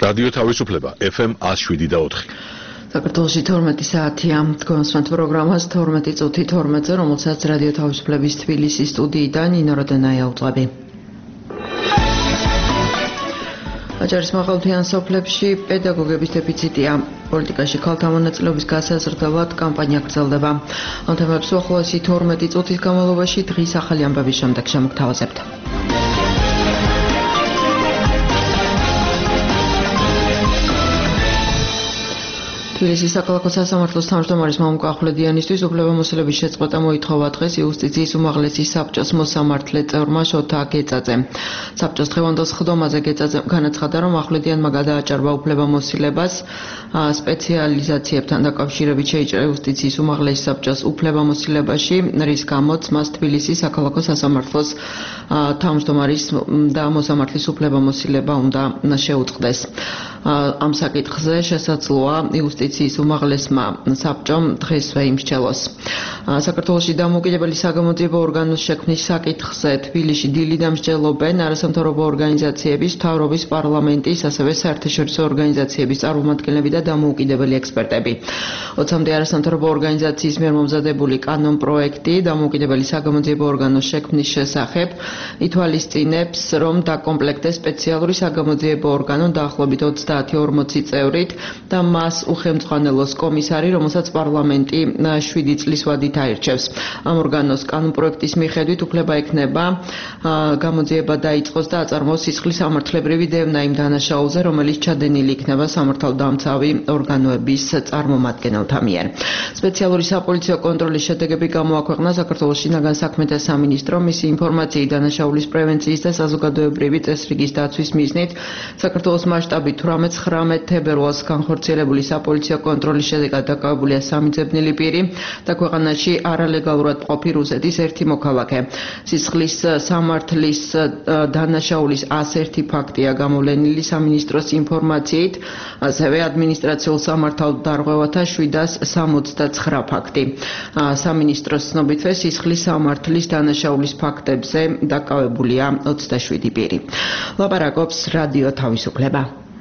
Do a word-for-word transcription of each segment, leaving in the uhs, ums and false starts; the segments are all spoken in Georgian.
რადიო თავისუფლება ეფ ემ one oh seven და four. საქართველოში თორმეტი საათია თქვენსმათ პროგრამას თორმეტი წუთი თორმეტზე, რომელსაც რადიო თავისუფლების თბილისის სტუდიიდან ნინო როდენაია უწყები. აჭარის მაღალმთიან სოფლებში პედაგოგების დეფიციტია. პოლიტიკაში ქალთა მონაწილეობის გასაზრდელად კამპანია გრძელდება. ამ თემებს უახლოესი თორმეტი წუთის განმავლობაში დღის ახალი ამბების შემდეგ შემოგთავაზებთ. თბილისის საქალაქო სასამართლოს თავმჯდომარის მამუკა ახვლედიანისთვის უფლებამოსილების შეწყვეტა მოითხოვა დღეს იუსტიციის უმაღლესი საბჭოს მოსამართლე წევრმა შოთა გეწაძემ. საბჭოს დღევანდელ სხდომაზე გეწაძემ განაცხადა, რომ ახვლედიანმა გადააჭარბა უფლებამოსილებას სპეციალიზაციებთან დაკავშირებით შეიჭრა იუსტიციის უმაღლესი საბჭოს უფლებამოსილებაში, რის გამოც მას თბილისის საქალაქო სასამართლოს თავმჯდომარის და მოსამართლის უფლებამოსილება უნდა შეუწყდეს. ამ საკითხზე შესაძლოა იუსტიციის უმაღლესმა საბჭომ დღესვე იმსჯელოს. საქართველოში დამოუკიდებელი საგამოძიებო ორგანოს შექმნის საკითხზე თბილისში დილით დამსჯელობენ არასამთავრობო ორგანიზაციების, მთავრობის, პარლამენტის, ასევე საერთაშორისო ორგანიზაციების წარმომადგენლები და დამოუკიდებელი ექსპერტები. ოცამდე არასამთავრობო ორგანიზაციის მიერ მომზადებული კანონპროექტი დამოუკიდებელი საგამოძიებო ორგანოს შექმნის შესახებ ითვალისწინებს, რომ დაკომპლექტდეს სპეციალური საგამოძიებო ორგანო დაახლოებით ოცდაათი ორმოცი წევრით და მას უხელმძღვანელოს კომისარი, რომელსაც პარლამენტი შვიდი წლის ვადით აირჩევს. ამ ორგანოს კანონპროექტის მიხედვით უფლება ექნება გამოძიება დაიწყოს და აწარმოოს სისხლის სამართლებრივი დევნა იმ დანაშაულზე, რომელიც ჩადენილი იქნება სამართალდამცავი ორგანოების წარმომადგენელთა მიერ. სპეციალური საპოლიციო კონტროლის შედეგები გამოაქვეყნა საქართველოს შინაგან საქმეთა სამინისტრომ. მისი ინფორმაციით დანაშაულის პრევენციის და საზოგადოებრივი წესრიგის დაცვის მიზნით საქართველოს მასშტაბით თვრამეტ-ცხრამეტ თებერვალს განხორციელებული საპოლიციო კონტროლის შედეგად დაკავებულია სამი ძებნილი პირი და ქვეყანაში არალეგალურად მყოფი რუსეთის ერთი მოქალაქე. სისხლის სამართლის დანაშაულის ას ერთი ფაქტია გამოვლენილი სამინისტროს ინფორმაციით, ასევე ადმინისტრაციულ სამართალ დარღვევათა შვიდას სამოცდაცხრა ფაქტი. სამინისტროს ცნობითვე სისხლის სამართლის დანაშაულის ფაქტებზე დაკავებულია ოცდაშვიდი პირი. ლაპარაკობს რადიო თავისუფლება.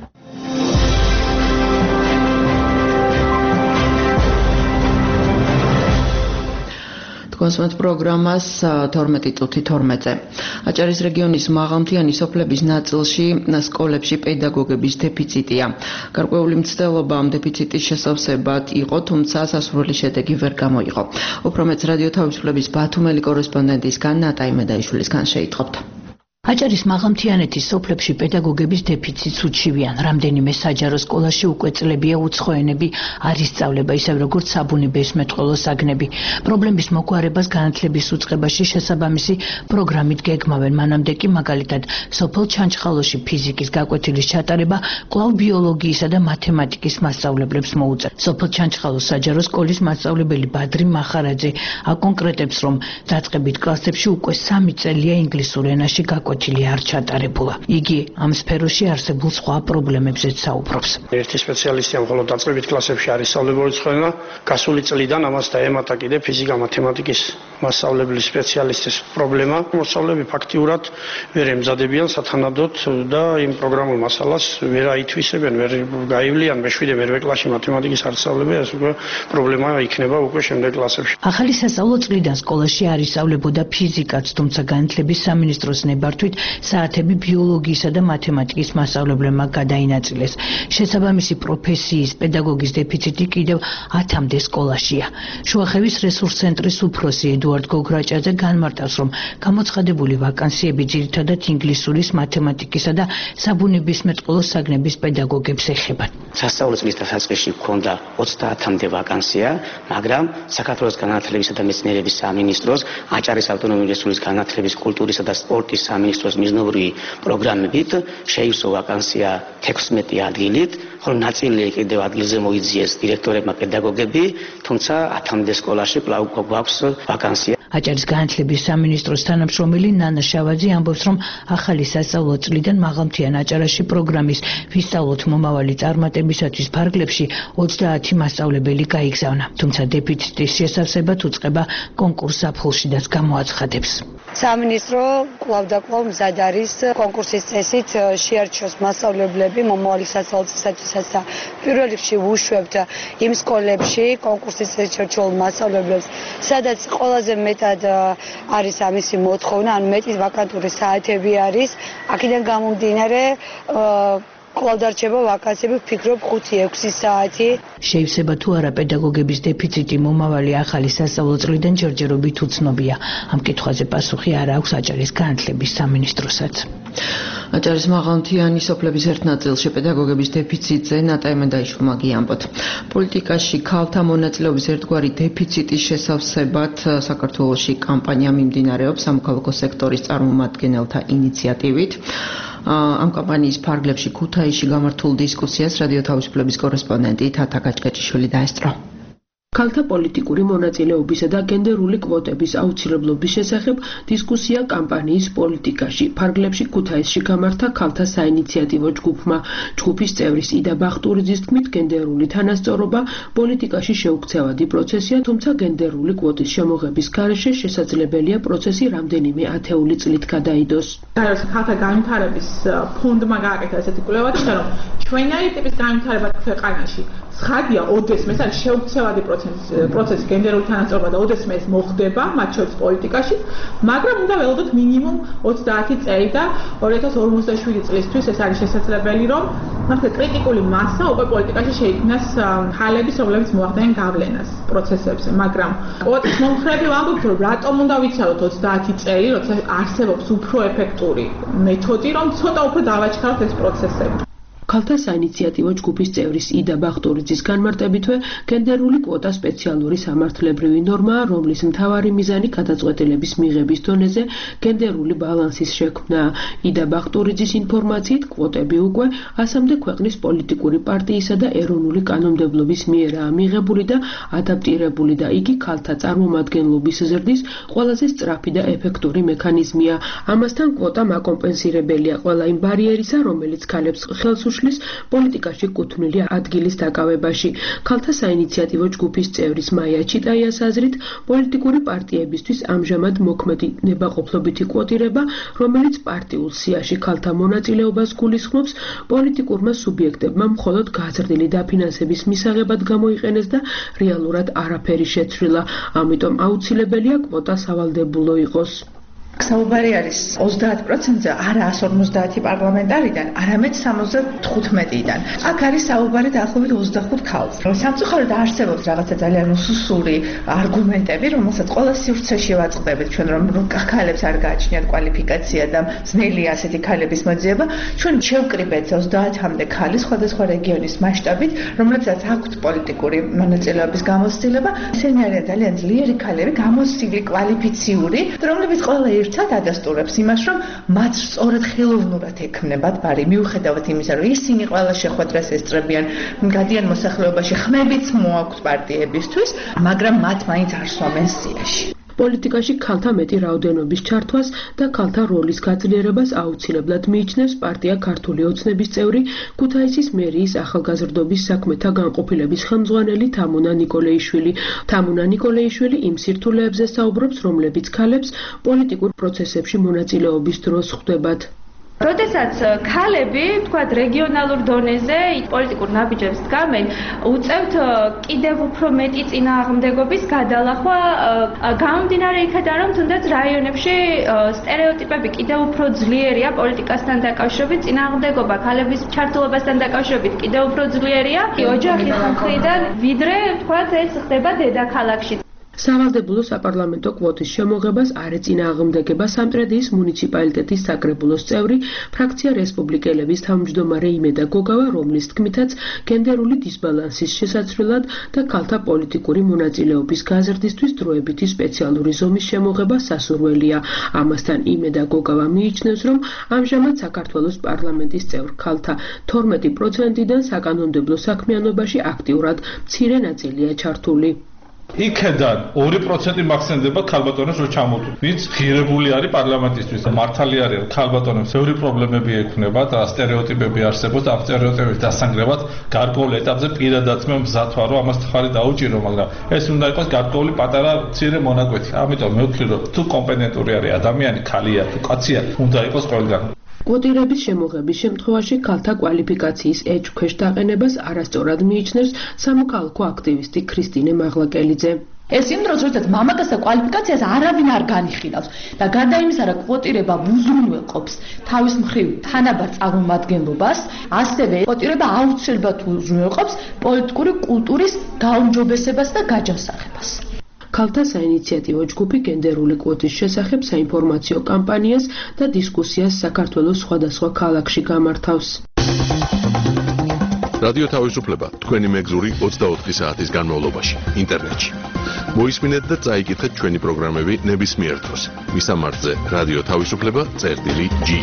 კონსმეთ პროგრამას თორმეტი წუთი თორმეტზე. აჭარის რეგიონის მაღალმთიანი სოფლების ნაწილში სკოლებში პედაგოგების დეფიციტია. გარკვეული მცდელობა ამ დეფიციტის შესავსებად იყო, თუმცა სასურველი შედეგი ვერ გამოიღო. უფრო მეც რადიო თავისუფლების ბათუმელი კორესპონდენტისგან ნატა იმედაიშვილისგან შეიტყობთ. აჭარის მაღალმთიანეთის სოფლებში პედაგოგების დეფიციტს უჩივიან. რამდენიმე საჯარო სკოლაში უკვე წლებია უცხო ენები არ ისწავლება, ისევ როგორც საბუნებისმეტყველო მეტყველო საგნები. პრობლემის მოგვარებას განათლების უწყებაში შესაბამისი პროგრამით გეგმავენ. მანამდე კი მაგალითად სოფელ ჩანჩხალოში ფიზიკის გაკვეთილის ჩატარება კვლავ ბიოლოგიისა და მათემატიკის მასწავლებლებს მოუწევს. სოფელ ჩანჩხალოს საჯარო სკოლის მასწავლებელი ბადრი მახარაძე აკონკრეტებს, რომ დაწყებით კლასებში უკვე სამი წელია ინგლისურ ენაში გაკვეთილი არ ჩატარებულა. იგი ამ სფეროში არსებულ სხვა პრობლემებზეც საუბრობს. ერთი სპეციალისტი ამ მხოლოდ დაწყებით კლასებში არის სწავლებული ცხენა, გასული წლიდან ამას დაემატა კიდე ფიზიკა მათემატიკის მასწავლებლის სპეციალისტის პრობლემა. მოსწავლეები ფაქტიურად ვერ ემზადებიან სათანადოდ და იმ პროგრამულ მასალას ვერ აითვისებენ, ვერ გაივლიან მეშვიდე მერვე კლასში მათემატიკის არ სწავლებენ, ეს უკვე პრობლემა იქნება უკვე შემდეგ კლასებში. ახალი სასწავლო წლიდან სკოლაში არ ისწავლებოდა ფიზიკაც, თუმცა განათლების სამინისტროს ნებართვით საათები ბიოლოგიისა და მათემატიკის მასწავლებლებმა გადაინაწილეს. შესაბამისი პროფესიის პედაგოგის დეფიციტი კიდევ ათამდე სკოლაშია. შუახევის რესურს ცენტრის უფროსი ედუარდ გოგრაჭაძე განმარტავს, რომ გამოცხადებული ვაკანსიები ძირითადად ინგლისურის, მათემატიკისა და საბუნებისმეტყველო საგნების პედაგოგებს ეხება. სასწავლო წლის დასაწყისში ჰქონდა ოცდაათამდე ვაკანსია, მაგრამ საქართველოს განათლებისა და მეცნიერების სამინისტროს, აჭარის ავტონომიური რესურსის განათლების, კულტურისა და სპორტის სამინისტროს მიზნობრივი პროგრამებით შეივსო ვაკანსია თექვსმეტი ადგილით, ხოლო ნაწილი კიდევ ადგილზე მოიძიეს დირექტორებმა პედაგოგები, თუმცა ათამდე სკოლაში კვლავ გვაქვს ვაკანსია. აჭარის განათლების სამინისტროს თანამშრომელი ნანა შავაძე ამბობს, რომ ახალი სასწავლო წლიდან მაღალმთიან აჭარაში პროგრამის ვისწავლოთ მომავალი წარმატებისათვის ფარგლებში ოცდაათი მასწავლებელი გაიგზავნა. თუმცა დეფიციტის შესავსებად უწყება კონკურს ზაფხულშიდაც გამოაცხადებს. სამინისტრო კვლავ და კვლავ მზად არის კონკურსის წესით შეარჩიოს მასწავლებლები მომავალი სასწავლო წლისათვისაც და პირველ რიგში ვუშვებთ იმ სკოლებში კონკურსის წესით შერჩეულ მასწავლებლებს, სადაც ყველაზე მეტად არის ამისი მოთხოვნა, ან მეტი ვაკანტური საათები არის. აქედან გამომდინარე კვლავ დარჩება ვაკანსიები, ვფიქრობ ხუთი ექვსი საათი. შეიძლება თუ არა პედაგოგების დეფიციტი მომავალი ახალი სასწავლო წლიდან ჯერჯერობით უცნობია. ამ კითხვაზე პასუხი არ აქვს აჭარის განათლების სამინისტროსაც. აჭარის მაღალმთიანი სოფლების ერთ ნაწილში პედაგოგების დეფიციტზე ნატა ემენდაიშვილმა გიამბოთ. პოლიტიკაში ქალთა მონაწილეობის ერთგვარი დეფიციტის შესავსებად საქართველოში კამპანია მიმდინარეობს სამოქალაქო სექტორის წარმომადგენელთა ინიციატივით. ამ კამპანიის ფარგლებში ქუთაისში გამართულ დისკუსიას რადიო თავისუფლების კორესპონდენტი თათა გაჭგაჭიშვილი დაესწრო. ქალთა პოლიტიკური მონაწილეობისა და გენდერული კვოტების აუცილებლობის შესახებ დისკუსია კამპანიის პოლიტიკაში ფარგლებში ქუთაისში გამართა ქალთა საინიციატივო ჯგუფმა. ჯგუფის წევრის იდა ბახტურიძის თქმით, გენდერული თანასწორობა პოლიტიკაში შეუქცევადი პროცესია, თუმცა გენდერული კვოტის შემოღების გარეშე შესაძლებელია პროცესი რამდენიმე ათეული წლით გადაიდოს. ქალთა განვითარების ფონდმა გააკეთა ესეთი კვლევა, რომ ჩვენაირი ტიპის განვითარება ქვეყანაში ცხადია, ოდესმე არის შეუქცევადი პროცესი გენდერული თანასწორობა და ოდესმე ეს მოხდება, მათ შორის პოლიტიკაში, მაგრამ უნდა ველოდოთ მინიმუმ ოცდაათი წელი და ორი ათას ორმოცდაშვიდი წლისთვის ეს არის შესაძლებელი, რომ მაგ კრიტიკული მასა უკვე პოლიტიკაში შეიქმნას ხალების, რომლებიც მოახდენენ გავლენას პროცესებზე, მაგრამ კვოტის მომხრები ვამბობთ, რომ რატომ უნდა ვიცალოთ ოცდაათი წელი, როცა არსებობს უფრო ეფექტური მეთოდი, რომ ცოტა უფრო დავაჩქაროთ ეს პროცესები. ქალთა საინიციატივო ჯგუფის წევრის იდა ბახტურიძის განმარტებითვე გენდერული კვოტა სპეციალური სამართლებრივი ნორმაა, რომლის მთავარი მიზანი გადაწყვეტილების მიღების დონეზე გენდერული ბალანსის შექმნაა. იდა ბახტურიძის ინფორმაციით კვოტები უკვე ასამდე ქვეყნის პოლიტიკური პარტიისა და ეროვნული კანონმდებლობის მიერაა მიღებული და ადაპტირებული და იგი ქალთა წარმომადგენლობის ზრდის ყველაზე სწრაფი და ეფექტური მექანიზმია. ამასთან კვოტა მაკომპენსირებელია ყველა იმ ბარიერისა, რომელიც ქალებს ხელს უშლის პოლიტიკაში კუთვნილი ადგილის დაკავებაში. ქალთა საინიციატივო ჯგუფის წევრის მაია ჩიტაიას აზრით, პოლიტიკური პარტიებისთვის ამჟამად მოქმედი ნებაყოფლობითი კვოტირება, რომელიც პარტიულ სიაში ქალთა მონაწილეობას გულისხმობს, პოლიტიკურმა სუბიექტებმა მხოლოდ გაზრდილი დაფინანსების მისაღებად გამოიყენეს და რეალურად არაფერი შეცვლილა. ამიტომ აუცილებელია კვოტა სავალდებულო იყოს. საუბარი არის ოცდაათ პროცენტზე, არა εκατს ორმოცდაათი პარლამენტარიდან, არამედ სამოცდათხუთმეტიდან. აქ არის საუბარი დაახლოებით ოცდახუთ ქალს. სამწუხაროდ არსებობს რაღაცა ძალიან უსუსური არგუმენტები, რომელსაც ყველა სივრცეში ვაწყდებით ჩვენ, რომ ქალებს არ გააჩნიათ კვალიფიკაცია და ძნელია ასეთი ქალების მოძიება. ჩვენ შევკრიბეთ ოცდაათამდე ქალი სხვადასხვა რეგიონის მასშტაბით, რომლებსაც აქვთ პოლიტიკური მონაწილეობის გამოცდილება. ესენი არიან ძალიან ძლიერი ქალები, გამოცდილი, კვალიფიციური, რომლებიც ყველა ერთად ადასტურებს იმას, რომ მათ სწორედ ხელოვნურად ექმნებათ ბარი, მიუხედავად იმისა, რომ ისინი ყველა შეხვედრას ესწრებიან, გადიან მოსახლეობაში, ხმებიც მოაქვთ პარტიებისთვის, მაგრამ მათ მაინც არ სვამენ სიაში. პოლიტიკაში ქალთა მეტი რაოდენობის ჩართვას და ქალთა როლის გაძლიერებას აუცილებლად მიიჩნევს პარტია ქართული ოცნების წევრი, ქუთაისის მერიის ახალგაზრდობის საქმეთა განყოფილების ხელმძღვანელი თამუნა ნიკოლეიშვილი. თამუნა ნიკოლეიშვილი იმ სირთულეებზე საუბრობს, რომლებიც ქალებს პოლიტიკურ პროცესებში მონაწილეობის დროს ხვდებათ. როდესაც ქალები, თქვათ, რეგიონალურ დონეზე პოლიტიკურ ნაბიჯებს დგამენ, უწევთ კიდევ უფრო მეტი წინააღმდეგობის გადალახვა, გამომდინარე იქიდან, რომ თუნდაც რაიონებში სტერეოტიპები კიდევ უფრო ძლიერია პოლიტიკასთან დაკავშირებით, წინააღმდეგობა ქალების ჩართულობასთან დაკავშირებით კიდევ უფრო ძლიერია ოჯახის მხრიდან, ვიდრე, თქვათ, ეს ხდება დედაქალაქში. სავალდებულო საპარლამენტო კვოტის შემოღებას არ ეწინააღმდეგება სამტრედიის მუნიციპალიტეტის საკრებულოს წევრი, ფრაქცია რესპუბლიკელების თავმჯდომარე იმედა გოგავა, რომლის თქმითაც გენდერული დისბალანსის შესაცვლელად და ქალთა პოლიტიკური მონაწილეობის გაზრდისთვის დროებითი სპეციალური ზომის შემოღება სასურველია. ამასთან იმედა გოგავა მიიჩნევს, რომ ამჟამად საქართველოს პარლამენტის წევრ ქალთა თორმეტი პროცენტიდან საკანონმდებლო საქმიანობაში აქტიურად მცირე ნაწილია ჩართული. იქედან ორი პროცენტი მახსენდება ქალბატონებს რო ჩამოვდო. ვინც ღირებული არის პარლამენტისთვის, მართალი არის ქალბატონებს ბევრი პრობლემები ექნება და სტერეოტიპები არსებობს და ამ სტერეოტიპების დასანგრევად გარკვეულ ეტაპზე პირადად მე მზად ვარ რომ ამას ხარი დაუჭირო, მაგრამ ეს უნდა იყოს გარკვეული პატარა მცირე მონაკვეთი. ამიტომ მე ვთვლი რომ თუ კომპეტენტური არის ადამიანი, ქალია თუ კაცია, უნდა იყოს ყველგან. კვოტირების შემოღების შემთხვევაში ქალთა კვალიფიკაციის ეჭვ ქვეშ დაყენებას არასწორად მიიჩნევს სამოქალაქო აქტივისტი ქრისტინე მაღლაკელიძე. ეს იმ დროს, როდესაც მამაკაცთა კვალიფიკაციას არავინ არ განიხილავს და გარდა იმისა, რომ კვოტირება უზრუნველყოფს თავის მხრივ თანაბარ წარმომადგენლობას, ასევე კვოტირება აუცილებლად უზრუნველყოფს პოლიტიკური კულტურის გაუმჯობესებას და გაჯანსაღებას. ქალთა საინიციატივო ჯგუფი გენდერული კვოტის შესახებ საინფორმაციო კამპანიას და დისკუსიას საქართველოს სხვადასხვა ქალაქში გამართავს. რადიო თავისუფლება თქვენი მეგზური ოცდაოთხი საათის განმავლობაში ინტერნეტში. მოისმინეთ და წაიკითხეთ ჩვენი პროგრამები ნებისმიერ დროს. მისამართზე რადიო თავისუფლება წერტილი ჯი.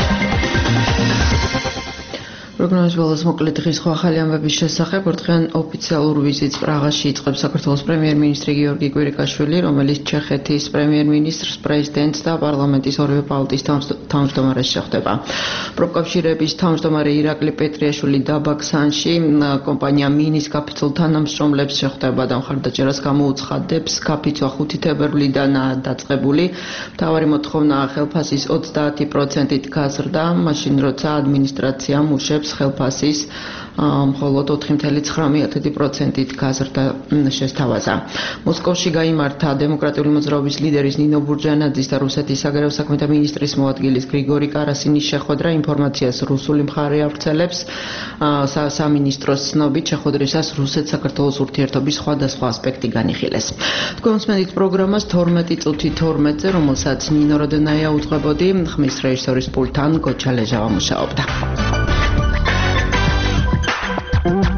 პროგრამის ბოლოს მოკლედ დღის სხვა ახალი ამბების შესახებ ორდღიან ოფიციალურ ვიზიტს პრაღაში იწყებს საქართველოს პრემიერ-მინისტრი გიორგი კვირიკაშვილი, რომელიც ჩეხეთის პრემიერ-მინისტრს, პრეზიდენტს და პარლამენტის ორივე პალატის თავმჯდომარეს შეხვდება. პროფკავშირების თავმჯდომარე ირაკლი პეტრიაშვილი დაბაქსანში კომპანია მინის კაფიცულ თანამშრომლებს შეხვდება და მხარდაჭერას გამოუცხადებს კაფიცვა ხუთი თებერვლიდანაა დაწყებული. მთავარი მოთხოვნაა ხელფასის ოცდაათი პროცენტით გაზრდა, მაშინ როცა ადმინისტრაცია მუშებს ხელფასის მხოლოდ ოთხი წუთი ცხრამეტი პროცენტით გაზრდა შესთავაზა. მოსკოვში გაიმართა დემოკრატიული მოძრაობის ლიდერის ნინო ბურჯანაძის და რუსეთის საგარეო საქმეთა მინისტრის მოადგილის გრიგორი კარასინის შეხვედრა. ინფორმაციას რუსული მხარე ავრცელებს. სამინისტროს ცნობით შეხვედრისას რუსეთ-საქართველოს ურთიერთობის სხვადასხვა ასპექტი განიხილეს. თქვენ უსმენთ პროგრამას თორმეტი წუთი თორმეტზე, რომელსაც ნინო როდენაია უძღვებოდი, ხმის რეჟისორის პულტთან გოჩა ლეჟავა მუშაობდა. Thank you.